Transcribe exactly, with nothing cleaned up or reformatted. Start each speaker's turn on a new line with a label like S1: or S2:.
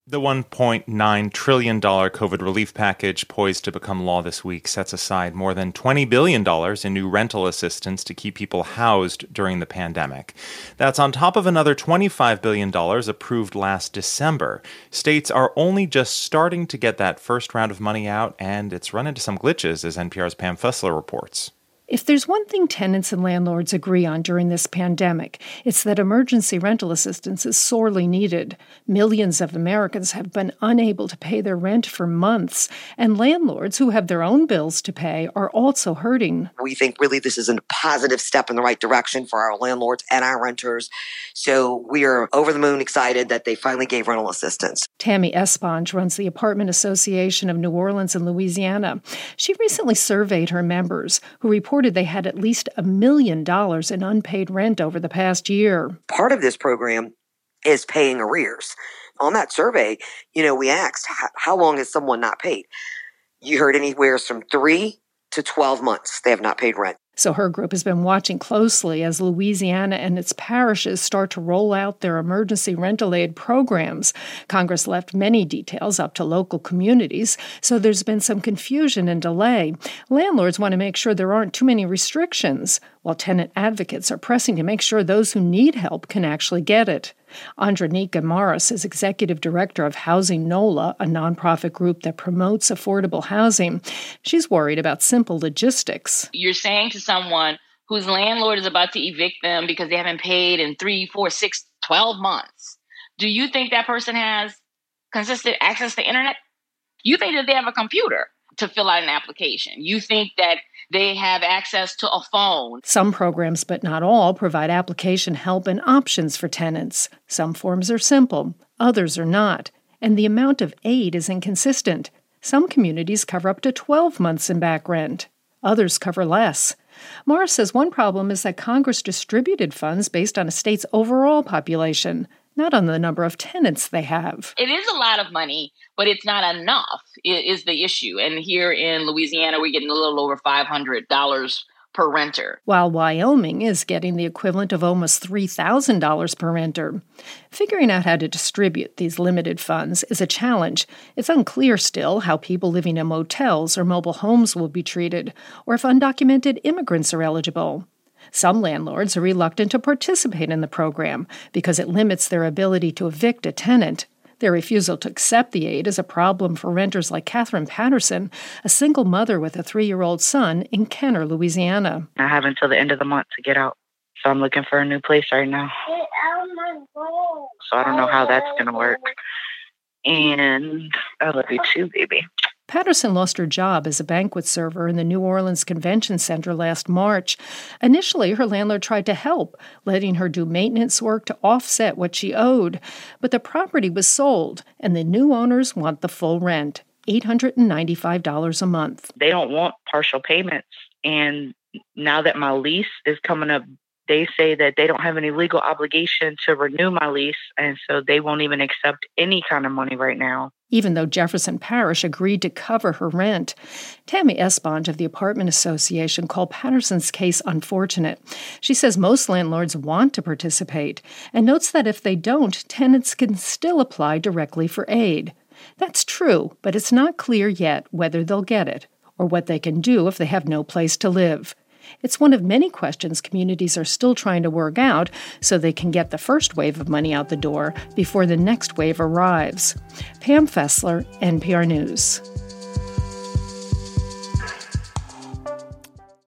S1: The one point nine trillion dollars COVID relief package poised to become law this week sets aside more than twenty billion dollars in new rental assistance to keep people housed during the pandemic. That's on top of another twenty-five billion dollars approved last December. States are only just starting to get that first round of money out, and it's run into some glitches, as N P R's Pam Fessler reports.
S2: If there's one thing tenants and landlords agree on during this pandemic, it's that emergency rental assistance is sorely needed. Millions of Americans have been unable to pay their rent for months, and landlords who have their own bills to pay are also hurting.
S3: We think really this is a positive step in the right direction for our landlords and our renters. So we are over the moon excited that they finally gave rental assistance.
S2: Tammy Esponge runs the Apartment Association of New Orleans and Louisiana. She recently surveyed her members, who reported they had at least a million dollars in unpaid rent over the past year.
S3: Part of this program is paying arrears. On that survey, you know, we asked, how long has someone not paid? You heard anywhere from three to twelve months they have not paid rent.
S2: So her group has been watching closely as Louisiana and its parishes start to roll out their emergency rental aid programs. Congress left many details up to local communities, so there's been some confusion and delay. Landlords want to make sure there aren't too many restrictions, while tenant advocates are pressing to make sure those who need help can actually get it. Andronika Morris is executive director of Housing NOLA, a nonprofit group that promotes affordable housing. She's worried about simple logistics.
S4: You're saying to someone whose landlord is about to evict them because they haven't paid in three, four, six, twelve months. Do you think that person has consistent access to internet? You think that they have a computer to fill out an application. You think that they have access to a phone.
S2: Some programs, but not all, provide application help and options for tenants. Some forms are simple, others are not, and the amount of aid is inconsistent. Some communities cover up to twelve months in back rent. Others cover less. Morris says one problem is that Congress distributed funds based on a state's overall population, not on the number of tenants they have.
S4: It is a lot of money, but it's not enough, is the issue. And here in Louisiana, we're getting a little over five hundred dollars per renter.
S2: While Wyoming is getting the equivalent of almost three thousand dollars per renter. Figuring out how to distribute these limited funds is a challenge. It's unclear still how people living in motels or mobile homes will be treated, or if undocumented immigrants are eligible. Some landlords are reluctant to participate in the program because it limits their ability to evict a tenant. Their refusal to accept the aid is a problem for renters like Catherine Patterson, a single mother with a three-year-old son in Kenner, Louisiana.
S5: I have until the end of the month to get out, so I'm looking for a new place right now. So I don't know how that's going to work. And I love you too, baby.
S2: Patterson lost her job as a banquet server in the New Orleans Convention Center last March. Initially, her landlord tried to help, letting her do maintenance work to offset what she owed. But the property was sold, and the new owners want the full rent, eight hundred ninety-five dollars a month.
S5: They don't want partial payments. And now that my lease is coming up, they say that they don't have any legal obligation to renew my lease, and so they won't even accept any kind of money right now.
S2: Even though Jefferson Parish agreed to cover her rent. Tammy Esponge of the Apartment Association called Patterson's case unfortunate. She says most landlords want to participate and notes that if they don't, tenants can still apply directly for aid. That's true, but it's not clear yet whether they'll get it or what they can do if they have no place to live. It's one of many questions communities are still trying to work out so they can get the first wave of money out the door before the next wave arrives. Pam Fessler, N P R News.